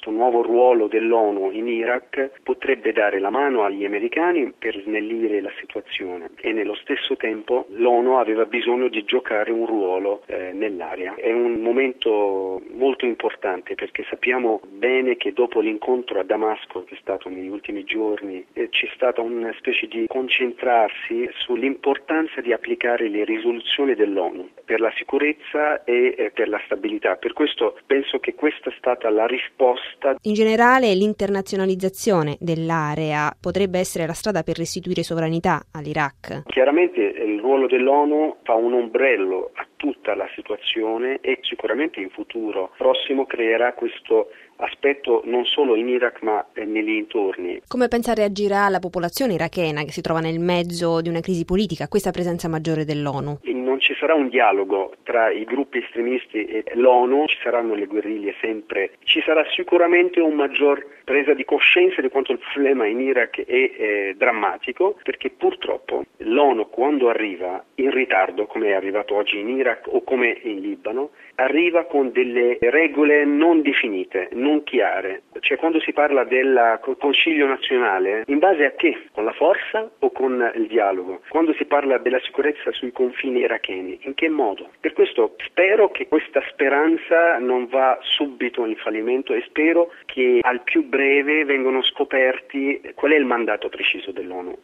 questo nuovo ruolo dell'ONU in Iraq potrebbe dare la mano agli americani per snellire la situazione e nello stesso tempo l'ONU aveva bisogno di giocare un ruolo nell'area. È un momento molto importante perché sappiamo bene che dopo l'incontro a Damasco che è stato negli ultimi giorni c'è stata una specie di concentrarsi sull'importanza di applicare le risoluzioni dell'ONU per la sicurezza e per la stabilità. Per questo penso che questa è stata la risposta. In generale l'internazionalizzazione dell'area potrebbe essere la strada per restituire sovranità all'Iraq. Chiaramente il ruolo dell'ONU fa un ombrello a tutta la situazione e sicuramente in futuro prossimo creerà questo aspetto non solo in Iraq ma nei dintorni. Come pensa reagirà la popolazione irachena che si trova nel mezzo di una crisi politica a questa presenza maggiore dell'ONU? Non ci sarà un dialogo tra i gruppi estremisti e l'ONU, ci saranno le guerriglie sempre, ci sarà sicuramente un maggior presa di coscienza di quanto il problema in Iraq è drammatico, perché purtroppo l'ONU quando arriva in ritardo, come è arrivato oggi in Iraq o come in Libano, arriva con delle regole non definite, non chiare. Cioè quando si parla del Consiglio nazionale, in base a che? Con la forza o con il dialogo? Quando si parla della sicurezza sui confini iracheni, in che modo? Per questo spero che questa speranza non va subito in fallimento e spero che al più breve vengano scoperti qual è il mandato preciso dell'ONU.